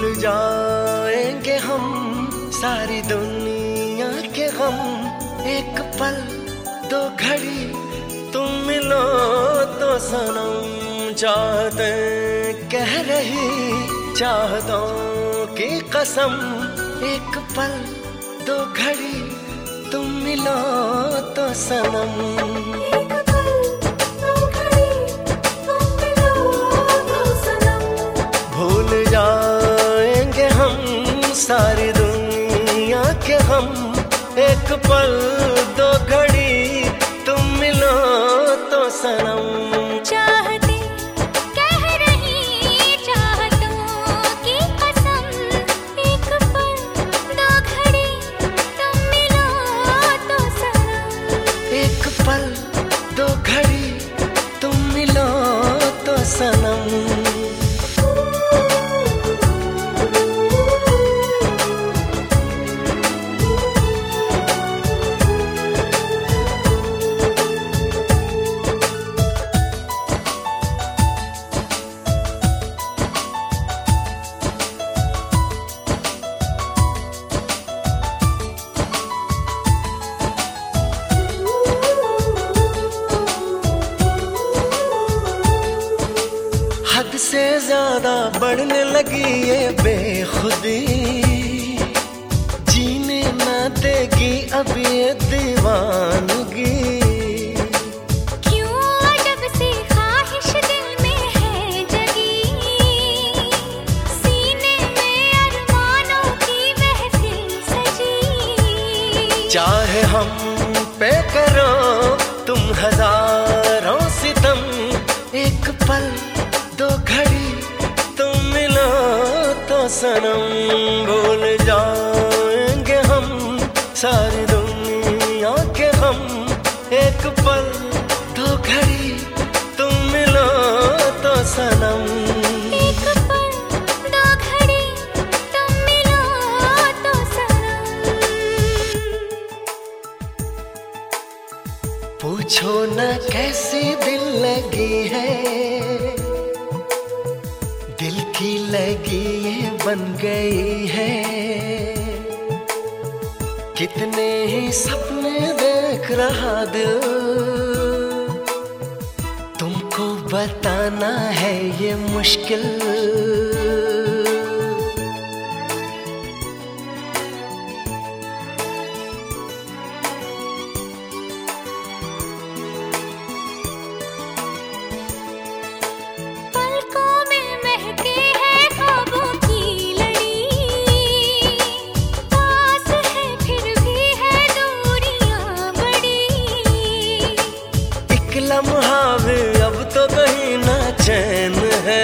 जाएंगे हम सारी दुनिया के गम, एक पल दो घड़ी तुम मिलो तो सनम। चाहते कह रही चाहतों की कसम, एक पल दो घड़ी तुम मिलो तो सनम। सारी दुनिया के हम, एक पल दो घड़ी तुम मिलो तो सनम। चाहते कह रही चाहतों की कसम, एक पल दो घड़ी तुम मिलो तो सनम। एक पल दो घड़ी तुम मिलो तो सनम। हद से ज्यादा बढ़ने लगी ये बेखुदी, जीने ना देगी अब ये दीवानगी। क्यों अजब सी ख्वाहिश दिल में है जगी, सीने में अरमानों की महफिल सजी। चाहे हम पे करो तुम हजारों सितम, एक पल दो घड़ी तुम मिलो तो सनम। भूल जाएंगे हम सारी दुनिया के हम, एक पल दो घड़ी तुम मिलो तो सनम। एक पल दो घड़ी तुम मिलो तो सनम। पूछो न कैसी दिल लगी है, दिल की लगी ये बन गई है। कितने ही सपने देख रहा दिल, तुमको बताना है ये मुश्किल। लम्हा भी अब तो कहीं ना चैन है,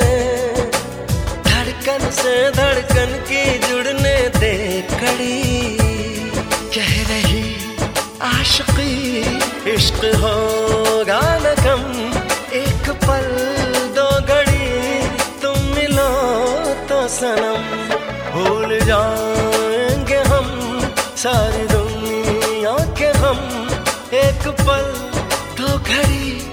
धड़कन से धड़कन की जुड़ने दे कड़ी। कह रही आशिकी इश्क होगा न कम, एक पल दो घड़ी तुम मिलो तो सनम। भूल जाएंगे हम सारी दुनिया के हम, एक पल दो घड़ी